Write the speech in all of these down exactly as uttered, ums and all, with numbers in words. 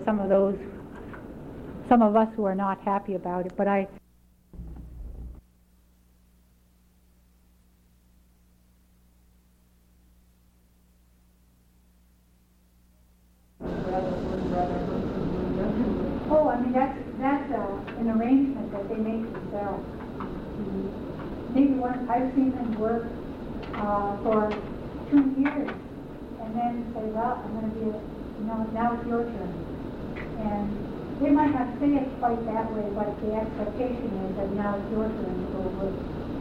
some of those, some of us who are not happy about it, but I Oh, I mean, that's, that's uh, an arrangement that they make themselves. Maybe once I've seen them work uh, for two years and then say, well, I'm going to be, a, you know, now it's your turn. And they might not say it quite that way, but the expectation is that now it's your turn to go work.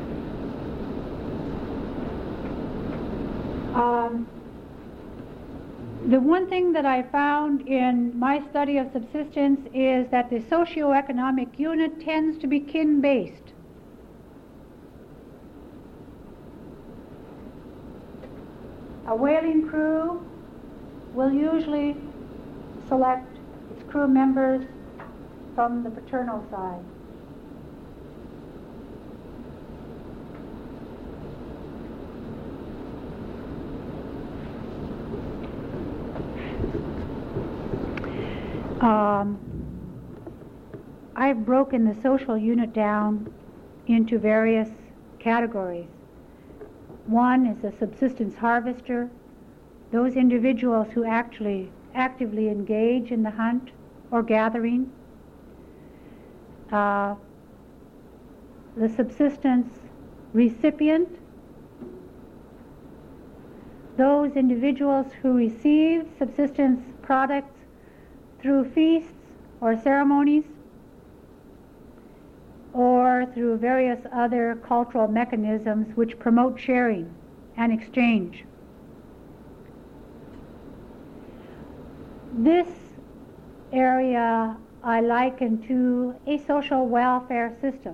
Um, The one thing that I found in my study of subsistence is that the socioeconomic unit tends to be kin-based. A whaling crew will usually select its crew members from the paternal side. Um, I've broken the social unit down into various categories. One is a subsistence harvester, those individuals who actually actively engage in the hunt or gathering. Uh, the subsistence recipient, those individuals who receive subsistence products through feasts or ceremonies, or through various other cultural mechanisms which promote sharing and exchange. This area I liken to a social welfare system.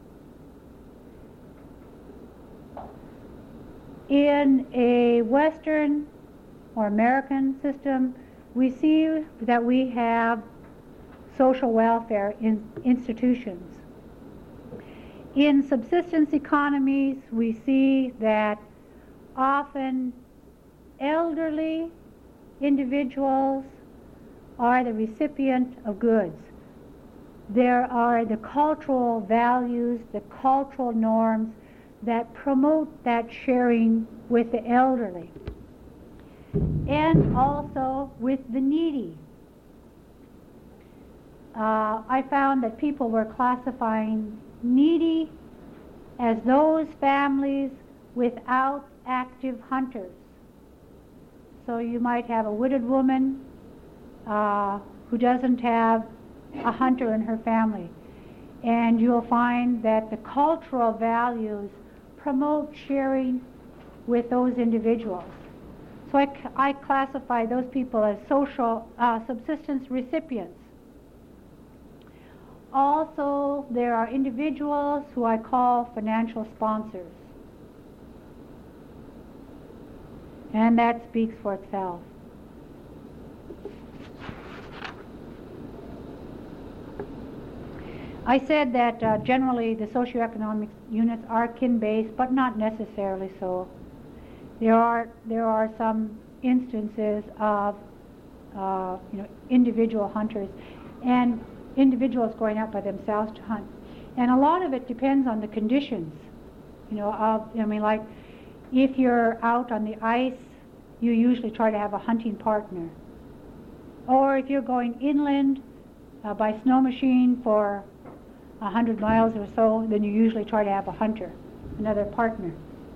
In a Western or American system, we see that we have social welfare in institutions. In subsistence economies, we see that often elderly individuals are the recipient of goods. There are the cultural values, the cultural norms that promote that sharing with the elderly, and also with the needy. Uh, I found that people were classifying needy as those families without active hunters. So you might have a widowed woman uh, who doesn't have a hunter in her family, and you'll find that the cultural values promote sharing with those individuals. So I, I classify those people as social uh, subsistence recipients. Also, there are individuals who I call financial sponsors. And that speaks for itself. I said that uh, generally the socioeconomic units are kin-based, but not necessarily so. There are there are some instances of uh, you know individual hunters and individuals going out by themselves to hunt, and a lot of it depends on the conditions. You know, of I mean, like if you're out on the ice, you usually try to have a hunting partner, or if you're going inland uh, by snow machine for a hundred miles or so, then you usually try to have a hunter, another partner.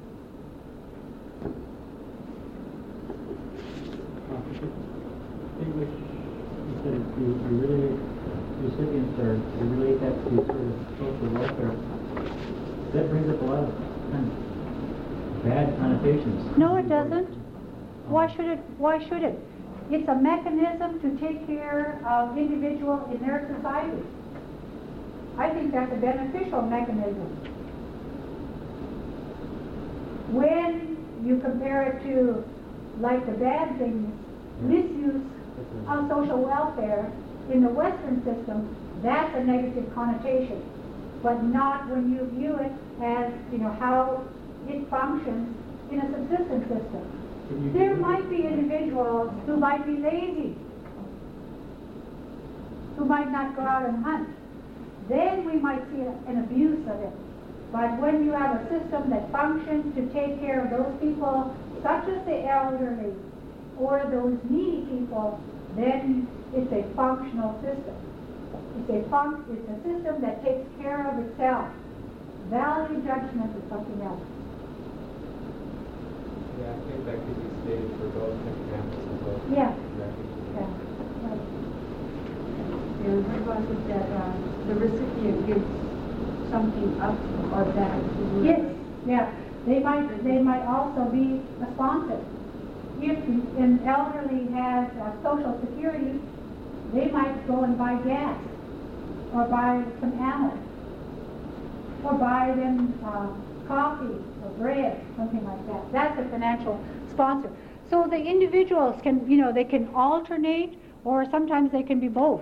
Which you said you, you really recipients are you relate that to sort of social welfare. That brings up a lot of kind of bad connotations. No, it doesn't. Why should it? Why should it? It's a mechanism to take care of individuals in their society. I think that's a beneficial mechanism. When you compare it to, like, the bad things, misuse of social welfare in the Western system, that's a negative connotation, but not when you view it as, you know, how it functions in a subsistence system. There might be individuals who might be lazy, who might not go out and hunt. Then we might see an abuse of it. But when you have a system that functions to take care of those people, such as the elderly or those needy people, then it's a functional system. It's a, func- it's a system that takes care of itself. Value judgment is something else. Yeah, I think that could be stated for both hippocampus and both. Yeah. refugees. Yeah. Right. And what was it that uh, the recipient gives something up or back to the Yes, yeah. They might they might also be responsive. If an elderly has uh, social security, they might go and buy gas, or buy some ammo, or buy them uh, coffee or bread, something like that. That's a financial sponsor. So the individuals can, you know, they can alternate, or sometimes they can be both.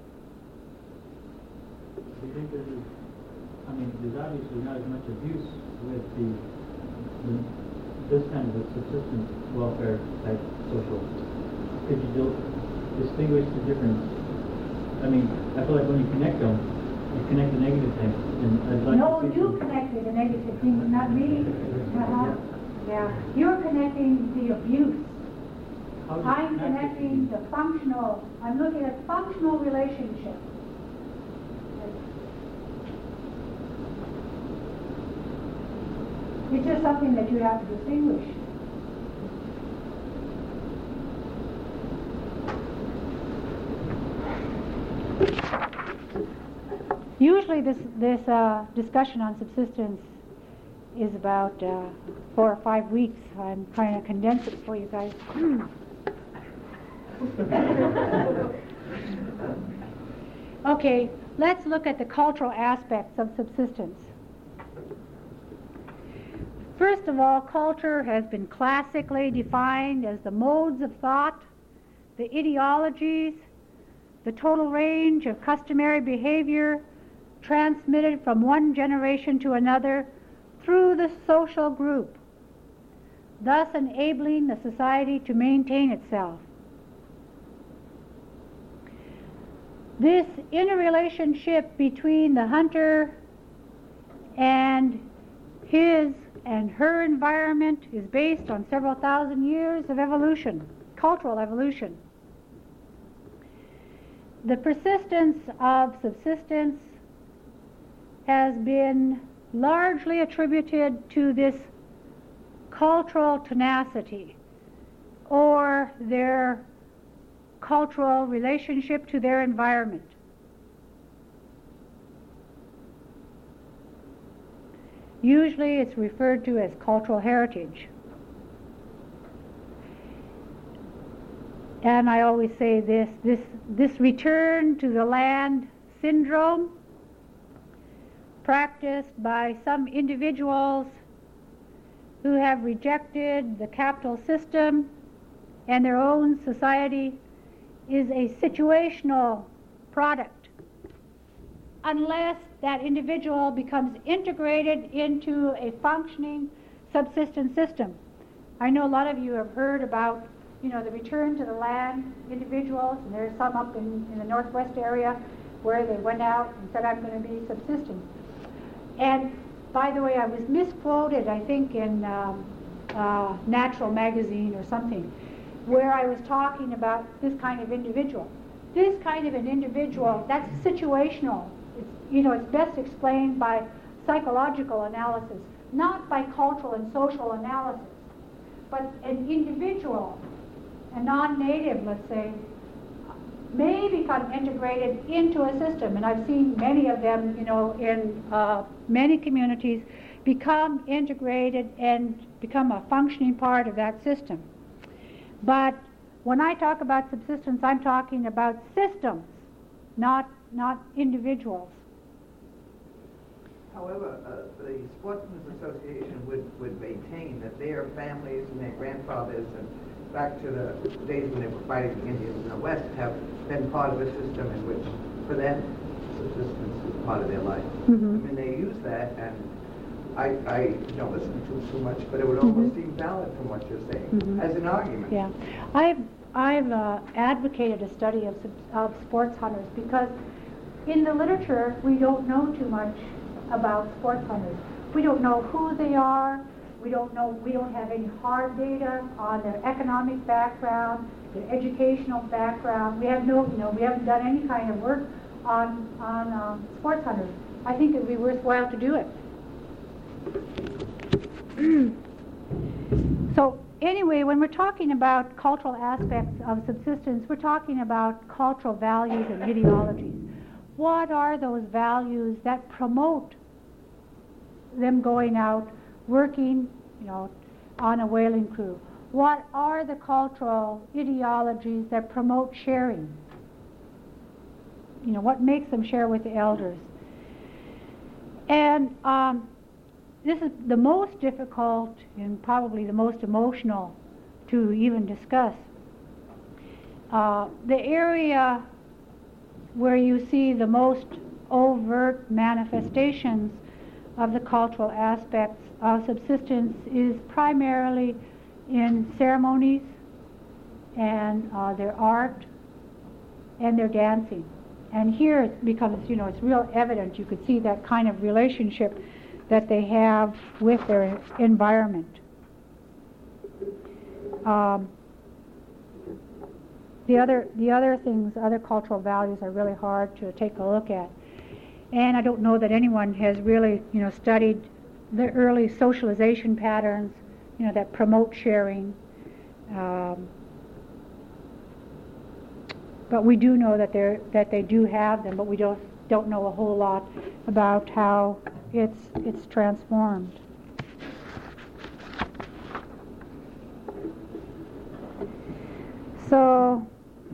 Do you think this is, I mean, there's obviously not as much abuse with the, the this kind of a subsistence welfare type social. Could you do, distinguish the difference? I mean, I feel like when you connect them, you connect the negative thing, and I'd like No, to see you some- connected the negative things, not me. Uh-huh. Yeah, you're connecting the abuse. How is it I'm connected? connecting the functional, I'm looking at functional relationships. It's just something that you have to distinguish. Usually this, this uh, discussion on subsistence is about uh, four or five weeks. I'm trying to condense it for you guys. Okay, let's look at the cultural aspects of subsistence. First of all, culture has been classically defined as the modes of thought, the ideologies, the total range of customary behavior transmitted from one generation to another through the social group, thus enabling the society to maintain itself. This interrelationship between the hunter and his and her environment is based on several thousand years of evolution, cultural evolution. The persistence of subsistence has been largely attributed to this cultural tenacity, or their cultural relationship to their environment. Usually it's referred to as cultural heritage. And I always say this, this, this return to the land syndrome practiced by some individuals who have rejected the capital system and their own society is a situational product. Unless that individual becomes integrated into a functioning subsistence system. I know a lot of you have heard about, you know, the return to the land individuals, and there's some up in, in the northwest area where they went out and said, I'm going to be subsisting. And by the way, I was misquoted, I think, in um, uh, Natural Magazine or something, where I was talking about this kind of individual. This kind of an individual, that's situational. It's, you know, it's best explained by psychological analysis, not by cultural and social analysis. But an individual, a non-native, let's say, may become integrated into a system, and I've seen many of them, you know, in uh, many communities become integrated and become a functioning part of that system. But when I talk about subsistence, I'm talking about systems, not not individuals. However, uh, the Sportsmen's Association would, would maintain that their families and their grandfathers and back to the days when they were fighting the Indians in the West have been part of a system in which, for them, subsistence is part of their life. Mm-hmm. I mean, they use that, and I, I don't listen to it too much, but it would almost Mm-hmm. seem valid from what you're saying, Mm-hmm. as an argument. Yeah, I've I've uh, advocated a study of, sub- of sports hunters because in the literature we don't know too much about sports hunters. We don't know who they are. We don't know. We don't have any hard data on their economic background, their educational background. We have no, you know, we haven't done any kind of work on on um, sports hunters. I think it would be worthwhile to do it. So anyway, when we're talking about cultural aspects of subsistence, we're talking about cultural values and ideologies. What are those values that promote them going out, working, you know, on a whaling crew? What are the cultural ideologies that promote sharing? You know, what makes them share with the elders? And um, this is the most difficult and probably the most emotional to even discuss. Uh, the area where you see the most overt manifestations of the cultural aspects of subsistence is primarily in ceremonies and uh, their art and their dancing. And here it becomes, you know, it's real evident. You could see that kind of relationship that they have with their environment. Um, the other, the other things, other cultural values are really hard to take a look at. And I don't know that anyone has really, you know, studied the early socialization patterns, you know, that promote sharing. Um, but we do know that they're that they do have them, but we don't don't know a whole lot about how it's it's transformed. So,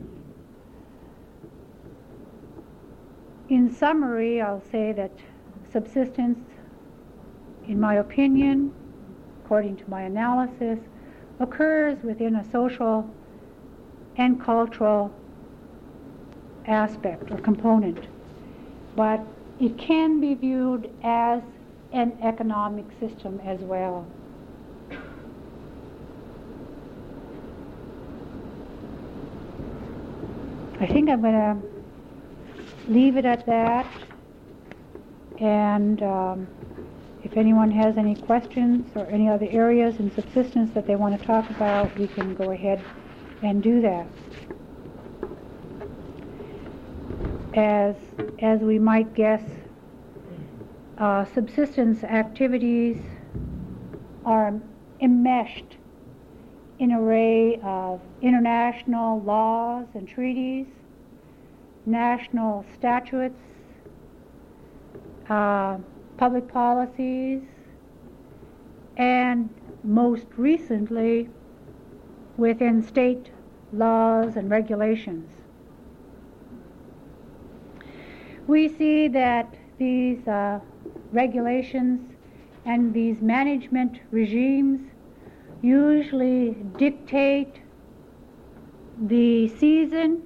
in summary, I'll say that subsistence, in my opinion, according to my analysis, occurs within a social and cultural aspect or component, but it can be viewed as an economic system as well. I think I'm going to leave it at that, and um, if anyone has any questions or any other areas in subsistence that they want to talk about, we can go ahead and do that. As, as we might guess, uh, subsistence activities are enmeshed in an array of international laws and treaties, national statutes, uh, public policies, and most recently within state laws and regulations. We see that these uh, regulations and these management regimes usually dictate the season,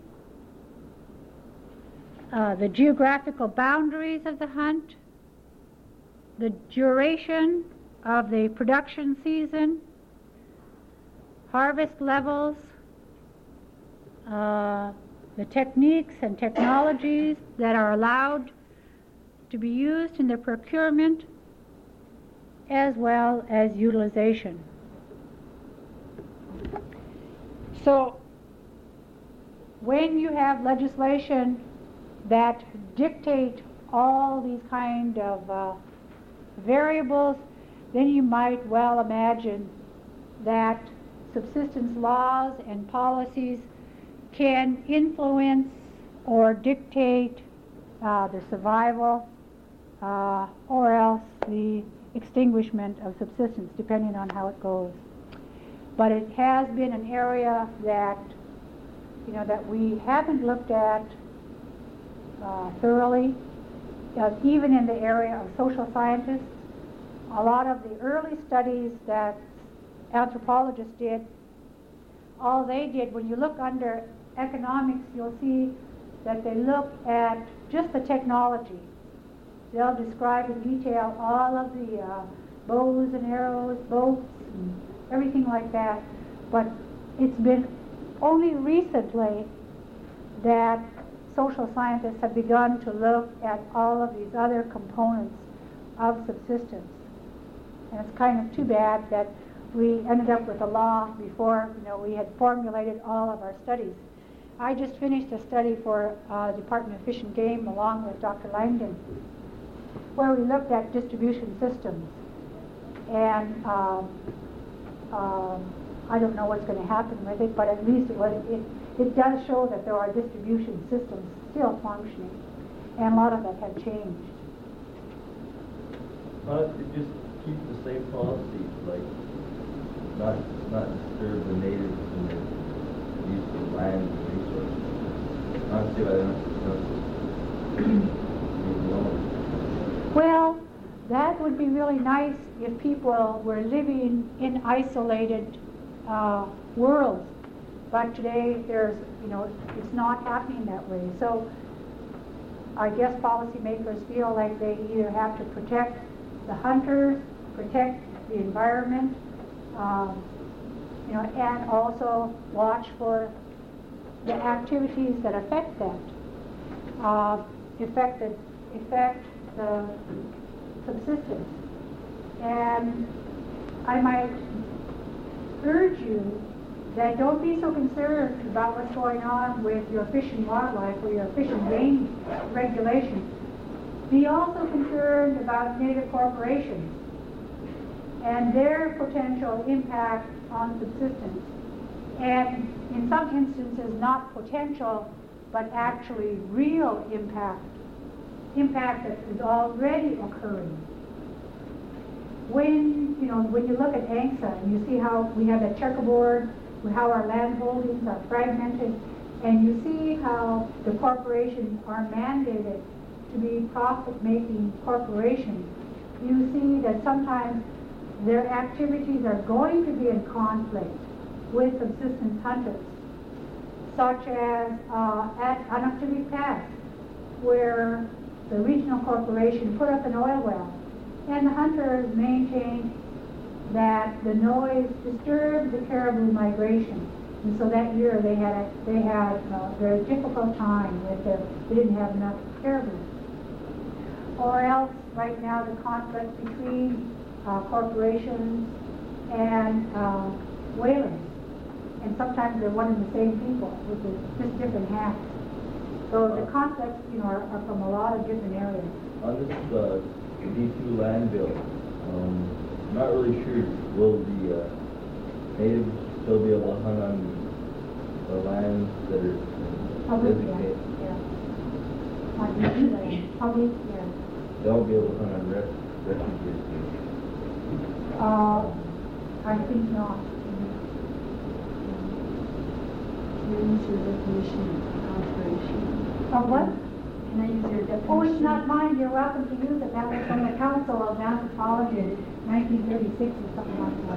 uh, the geographical boundaries of the hunt, the duration of the production season, harvest levels, uh, the techniques and technologies that are allowed to be used in the procurement, as well as utilization. So, when you have legislation that dictate all these kind of uh, variables, then you might well imagine that subsistence laws and policies can influence or dictate uh, the survival uh, or else the extinguishment of subsistence, depending on how it goes. But it has been an area that, you know, that we haven't looked at uh, thoroughly, uh, even in the area of social scientists. A lot of the early studies that anthropologists did, all they did, when you look under economics, you'll see that they look at just the technology. They'll describe in detail all of the uh, bows and arrows, boats, and everything like that. But it's been only recently that social scientists have begun to look at all of these other components of subsistence. And it's kind of too bad that we ended up with a law before, you know, we had formulated all of our studies. I just finished a study for uh, Department of Fish and Game along with Doctor Langdon, where we looked at distribution systems. And um, um, I don't know what's going to happen with it, but at least it, was, it, it does show that there are distribution systems still functioning, and a lot of them have changed. Uh, it just keep the same policies, like not not disturb the natives and their use of land and resources. Not say I don't know. Well, that would be really nice if people were living in isolated uh, worlds. But today, there's, you know, it's not happening that way. So I guess policymakers feel like they either have to protect the hunters, protect the environment, um, you know, and also watch for the activities that affect that, uh, affect the, affect the subsistence. And I might urge you that don't be so concerned about what's going on with your fish and wildlife or your fish and game regulation. Be also concerned about native corporations and their potential impact on subsistence. And in some instances, not potential, but actually real impact, impact that is already occurring. When, you know, when you look at ANCSA and you see how we have that checkerboard, how our land holdings are fragmented, and you see how the corporations are mandated to be profit-making corporations, you see that sometimes their activities are going to be in conflict with subsistence hunters, such as uh, at Anaktivik Pass, where the regional corporation put up an oil well, and the hunters maintained that the noise disturbed the caribou migration, and so that year they had a, they had a very difficult time with their, they didn't have enough caribou. Or else, right now, the conflict between uh, corporations and uh, whalers, and sometimes they're one and the same people with the, just different hats. So the conflicts, you know, are, are from a lot of different areas. On this uh, D two land bill, um, I'm not really sure, will the uh, natives still be able to hunt on the lands that are Public, designated? yeah. Yeah. On each land. Public, yeah. They won't be able to hunt on ref refugees. Uh, I think not. Can I use your definition of conservation? Of what? Can I use your definition? Oh, it's not mine. You're welcome to use it. That was from the Council of Anthropology in nineteen thirty-six or something like that.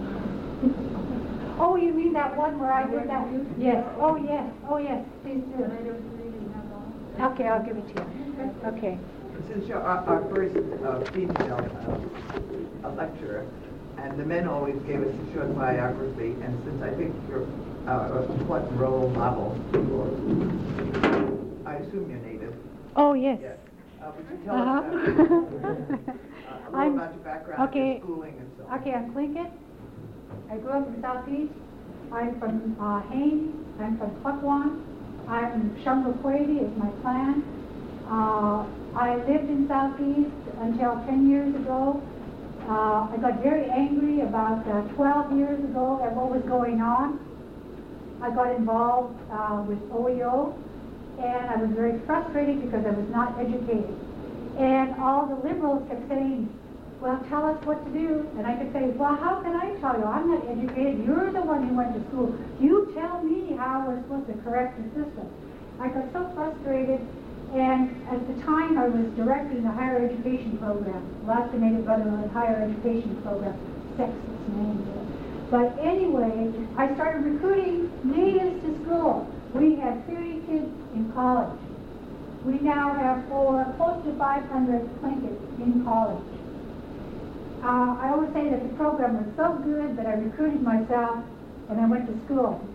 Oh, you mean that one where I did that? Yes. Oh, yes. Oh, yes. Please do. But I don't really have all. Okay, I'll give it to you. Okay. Since you're our, our first uh, female uh, lecturer, and the men always gave us a short biography, and since I think you're uh, a important role model, for, I assume you're native. Oh, yes. Yes. Uh, would you tell Uh-huh. us uh, uh, a little I'm- about your background, okay. your schooling, and so on? Okay, I'm Tlingit. I grew up in Southeast. I'm from uh, Haines. I'm from Pukwon. I'm Shungaquadi is my clan. Uh, I lived in Southeast until ten years ago. Uh, I got very angry about uh, twelve years ago at what was going on. I got involved uh, with O E O, and I was very frustrated because I was not educated. And all the liberals kept saying, well, tell us what to do. And I could say, well, how can I tell you? I'm not educated. You're the one who went to school. You tell me how we're supposed to correct the system. I got so frustrated. And at the time, I was directing the higher education program, Alaska Native Brotherhood Higher Education Program, sexist name. But anyway, I started recruiting natives to school. We had thirty kids in college. We now have four, close to five hundred Tlingits in college. Uh, I always say that the program was so good that I recruited myself and I went to school.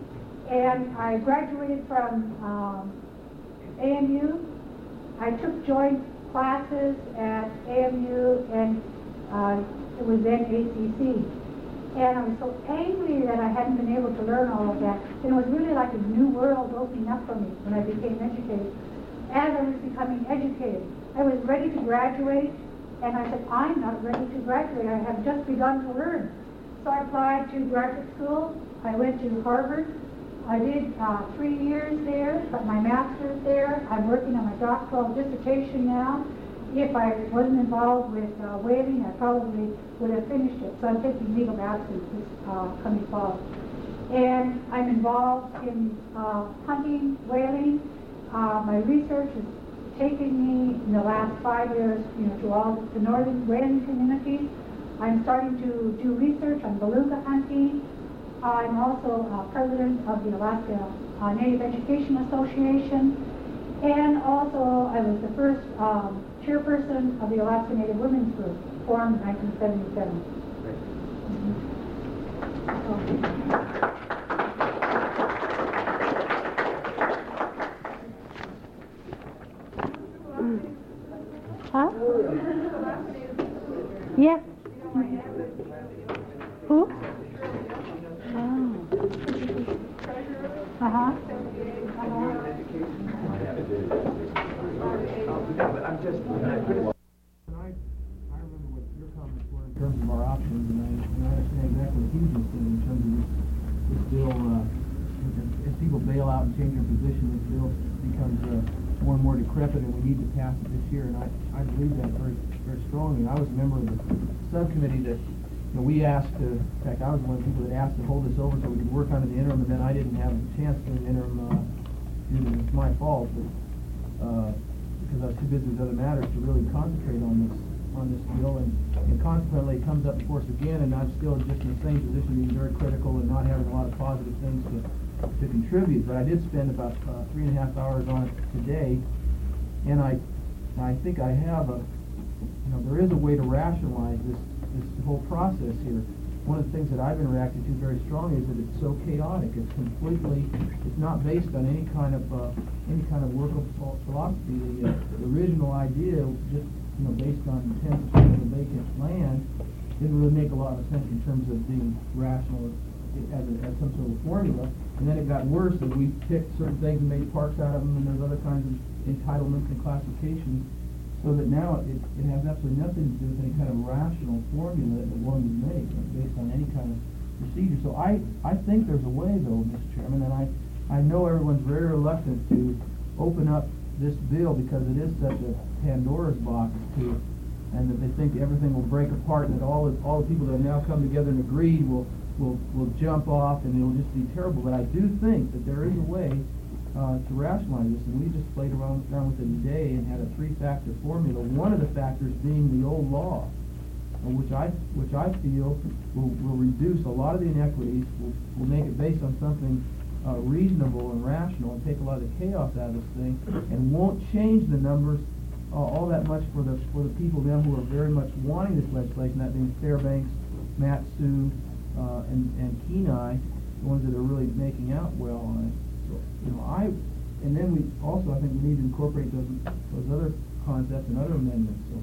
And I graduated from um, A M U. I took joint classes at A M U, and uh, it was then A C C. And I was so angry that I hadn't been able to learn all of that. And it was really like a new world opening up for me when I became educated. As I was becoming educated, I was ready to graduate, and I said, I'm not ready to graduate. I have just begun to learn. So I applied to graduate school. I went to Harvard. I did uh, three years there, got my master's there. I'm working on my doctoral dissertation now. If I wasn't involved with uh, whaling, I probably would have finished it. So I'm taking leave of absence this uh, coming fall. And I'm involved in uh, hunting, whaling. Uh, my research has taken me in the last five years, you know, to all the northern whaling communities. I'm starting to do research on beluga hunting. I'm also uh, president of the Alaska uh, Native Education Association. And also, I was the first um, chairperson of the Alaska Native Women's Group, formed in nineteen seventy-seven. Huh? Yeah. Who? Oh. Uh-huh. Uh-huh. Yeah, but I'm just, I, I remember what your comments were in terms of our options, and I, and I understand exactly what he's been saying in terms of this, this bill, uh, as, as people bail out and change their position, this bill becomes uh, more and more decrepit, and we need to pass it this year, and I, I believe that very, very strongly. I was a member of the subcommittee that, you know, we asked, uh, in fact, I was one of the people that asked to hold this over so we could work on it in the interim, and then I didn't have a chance to in the interim, uh, due to it's my fault, but, uh, because I was too busy with other matters to really concentrate on this on this bill, and, and consequently it comes up before us again, and I'm still just in the same position, being very critical and not having a lot of positive things to, to contribute. But I did spend about uh, three and a half hours on it today, and I I think I have a, you know, there is a way to rationalize this this whole process here. One of the things that I've been reacting to very strongly is that it's so chaotic. It's completely, it's not based on any kind of uh, any kind of workable philosophy. The, uh, the original idea, just you know, based on ten percent of the vacant land, didn't really make a lot of sense in terms of being rational as, a, as some sort of formula. And then it got worse, and we picked certain things and made parks out of them, and there's other kinds of entitlements and classifications. So that now it, it has absolutely nothing to do with any kind of rational formula that one would make based on any kind of procedure. So I, I think there's a way, though, Mister Chairman, and I, I know everyone's very reluctant to open up this bill because it is such a Pandora's box to, and that they think everything will break apart, and that all the, all the people that have now come together and agreed will, will, will jump off, and it'll just be terrible. But I do think that there is a way Uh, to rationalize this, and we just played around, around with it today and had a three-factor formula. One of the factors being the old law, uh, which I which I feel will, will reduce a lot of the inequities, will, will make it based on something uh, reasonable and rational, and take a lot of the chaos out of this thing, and won't change the numbers uh, all that much for the for the people then who are very much wanting this legislation, that being Fairbanks, Mat-Su, uh, and and Kenai, the ones that are really making out well on it. You know, I, and then we also, I think we need to incorporate those those other concepts and other amendments. So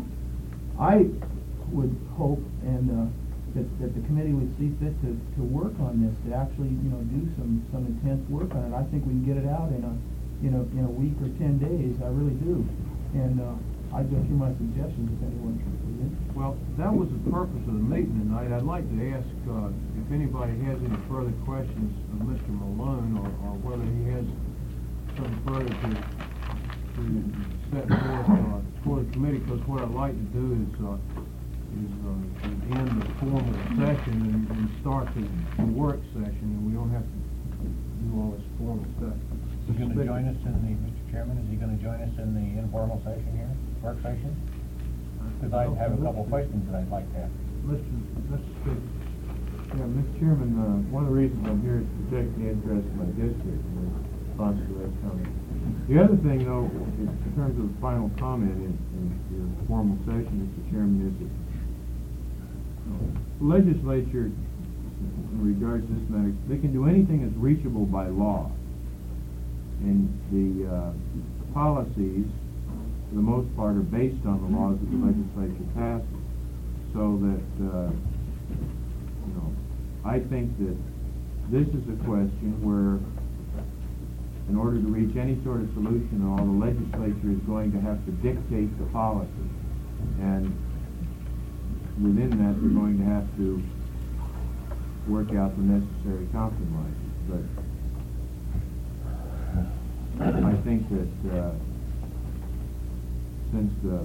I would hope and uh, that that the committee would see fit to, to work on this, to actually, you know, do some some intense work on it. I think we can get it out in a in a in a week or ten days. I really do. And uh, I'd go through my suggestions if anyone is interested. Well, that was the purpose of the meeting tonight. I'd like to ask uh, if anybody has any further questions of Mister Malone, or, or whether he has some further to, to set forth uh, for the committee, because what I'd like to do is, uh, is uh, end the formal session and, and start the, the work session, and we don't have to do all this formal stuff. Is he going to join us in the, Mister Chairman, is he going to join us in the informal session here, work session? Because I have a couple of questions that I'd like to ask. Mister Mister Speaker. Yeah, Mister Chairman, uh, one of the reasons I'm here is to protect the interests of my district in response to that comment. The other thing, though, is in terms of the final comment in, in your formal session, Mister Chairman, is that uh, the legislature, in regards to this matter, they can do anything that's reachable by law. And the uh, policies, for the most part, are based on the laws that the legislature passes. So that, uh, you know, I think that this is a question where, in order to reach any sort of solution, all the legislature is going to have to dictate the policy. And within that, they're going to have to work out the necessary compromises. But I think that uh, since the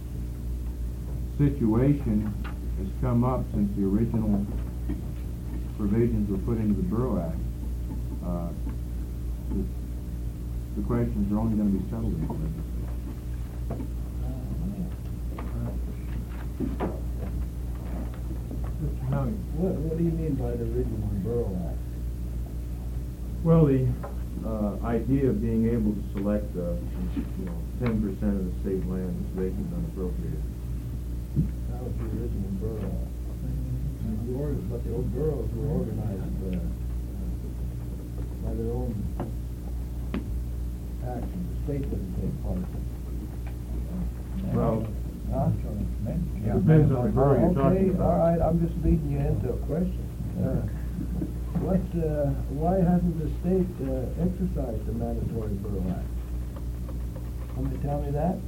situation has come up since the original provisions were put into the Borough Act, uh, the, the questions are only going to be settled in the legislature. Mister Howie. What, what do you mean by the original Borough Act? Well, the uh, idea of being able to select, uh, you know, ten percent of the state land is vacant and unappropriated. That was the original Borough Act. The org- but the old boroughs were organized uh, by their own action. The state didn't take part. Well, Huh? it depends on the borough you're talking Okay, all about. right, I'm just leading you into a question. Uh, What, uh, why hasn't the state uh, exercised the mandatory Borough Act? Can you tell me that?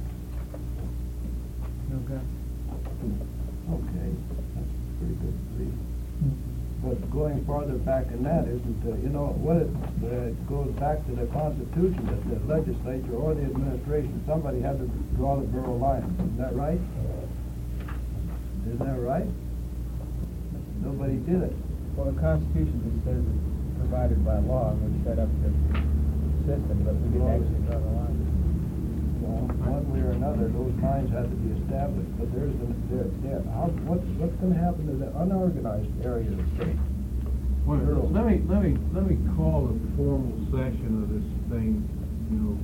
Okay. Okay, that's pretty good to see. But going farther back than that isn't, uh, you know, what it uh, goes back to the Constitution, that the legislature or the administration, somebody had to draw the borough line. Isn't that right? Isn't that right? Nobody did it. Well, the Constitution just says it's provided by law, and we set up the system, but we didn't actually draw the line. Well, one way or another, those lines had to be established, but there's, a, there, there, how, what's, what's gonna happen to the unorganized area of the state? Well, Earl. let me, let me, let me call the formal session of this thing, you know,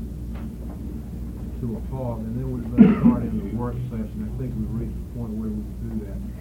to a halt, and then we're going to start into the work session. I think we've reached the point where we can do that.